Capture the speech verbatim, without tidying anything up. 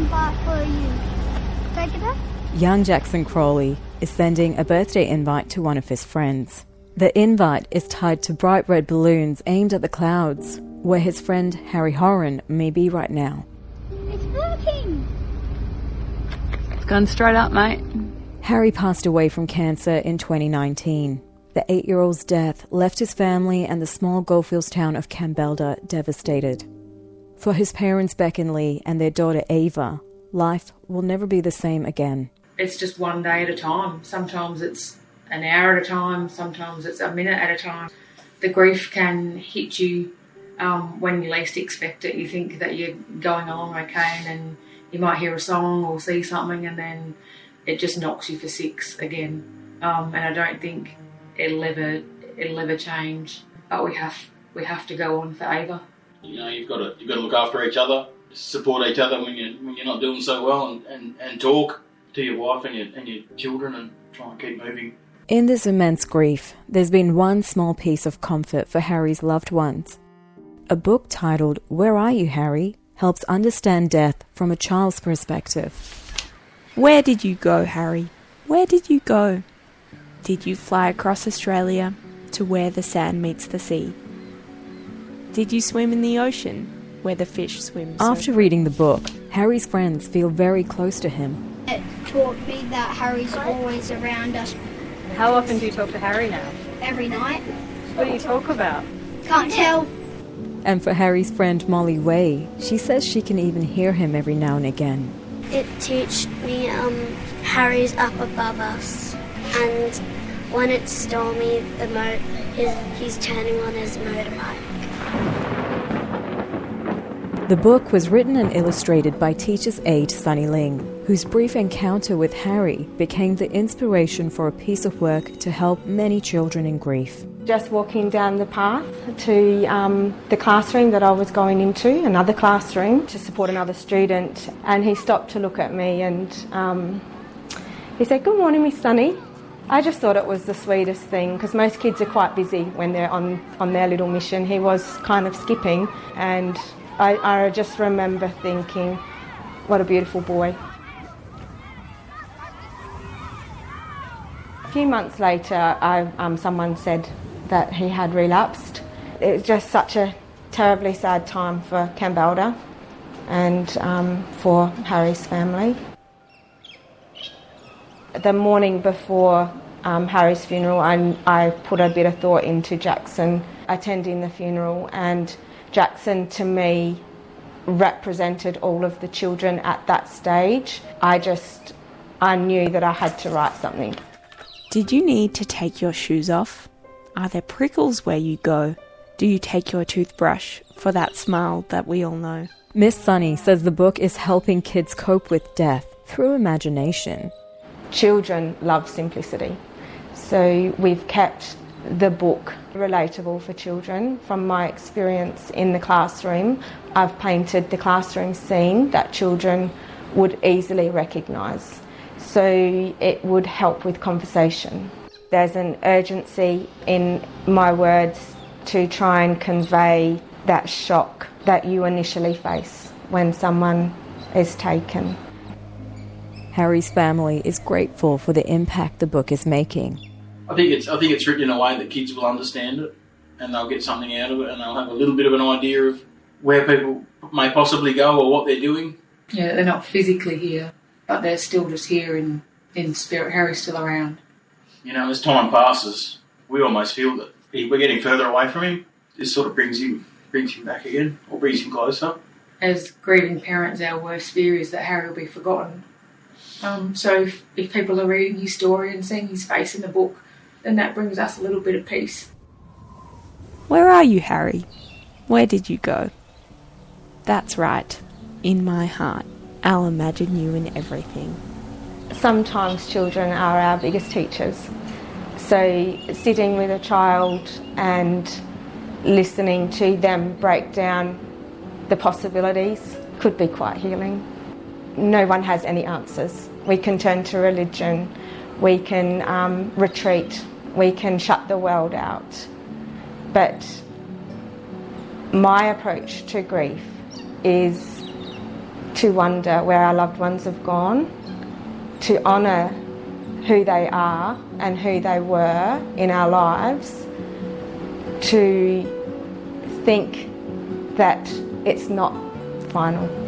invite for you. Take it up. Young Jackson Crawley is sending a birthday invite to one of his friends. The invite is tied to bright red balloons aimed at the clouds, where his friend Harry Horan may be right now. It's working! It's gone straight up, mate. Harry passed away from cancer in twenty nineteen. The eight-year-old's death left his family and the small Goldfields town of Campbelda devastated. For his parents Beck and Lee and their daughter Ava, life will never be the same again. It's just one day at a time. Sometimes it's an hour at a time, sometimes it's a minute at a time. The grief can hit you um, when you least expect it. You think that you're going along okay, and then you might hear a song or see something, and then it just knocks you for six again. Um, and I don't think it'll ever it'll ever change. But we have we have to go on for Ava. You know, you've got to you've got to look after each other, support each other when you when you're not doing so well, and, and, and talk to your wife and your and your children and try and keep moving. In this immense grief, there's been one small piece of comfort for Harry's loved ones. A book titled Where Are You, Harry? Helps understand death from a child's perspective. Where did you go, Harry? Where did you go? Did you fly across Australia to where the sand meets the sea? Did you swim in the ocean where the fish swim? After reading the book, Harry's friends feel very close to him. It taught me that Harry's always around us. How often do you talk to Harry now? Every night. What do you talk about? Can't tell. And for Harry's friend Molly Way, she says she can even hear him every now and again. It teaches me um, Harry's up above us, and when it's stormy, the mo- his, he's turning on his motorbike. The book was written and illustrated by teacher's aide Sunny Ling, whose brief encounter with Harry became the inspiration for a piece of work to help many children in grief. Just walking down the path to um, the classroom that I was going into, another classroom, to support another student, and he stopped to look at me and um, he said, "Good morning, Miss Sunny." I just thought it was the sweetest thing, because most kids are quite busy when they're on, on their little mission. He was kind of skipping, and I, I just remember thinking, what a beautiful boy. A few months later, I, um, someone said that he had relapsed. It was just such a terribly sad time for Campbelda and um, for Harry's family. The morning before um, Harry's funeral, I, I put a bit of thought into Jackson attending the funeral, and Jackson, to me, represented all of the children at that stage. I just, I knew that I had to write something. Did you need to take your shoes off? Are there prickles where you go? Do you take your toothbrush for that smile that we all know? Miss Sunny says the book is helping kids cope with death through imagination. Children love simplicity, so we've kept the book relatable for children. From my experience in the classroom, I've painted the classroom scene that children would easily recognise, so it would help with conversation. There's an urgency in my words to try and convey that shock that you initially face when someone is taken. Harry's family is grateful for the impact the book is making. I think it's I think it's written in a way that kids will understand it, and they'll get something out of it, and they'll have a little bit of an idea of where people may possibly go or what they're doing. Yeah, they're not physically here, but they're still just here in, in spirit. Harry's still around. You know, as time passes, we almost feel that we're getting further away from him. This sort of brings him brings him back again, or brings him closer. As grieving parents, our worst fear is that Harry will be forgotten. Um, so if, if people are reading his story and seeing his face in the book, then that brings us a little bit of peace. Where are you, Harry? Where did you go? That's right. In my heart, I'll imagine you in everything. Sometimes children are our biggest teachers. So sitting with a child and listening to them break down the possibilities could be quite healing. No one has any answers. We can turn to religion, we can um, retreat, we can shut the world out. But my approach to grief is to wonder where our loved ones have gone, to honour who they are and who they were in our lives, to think that it's not final.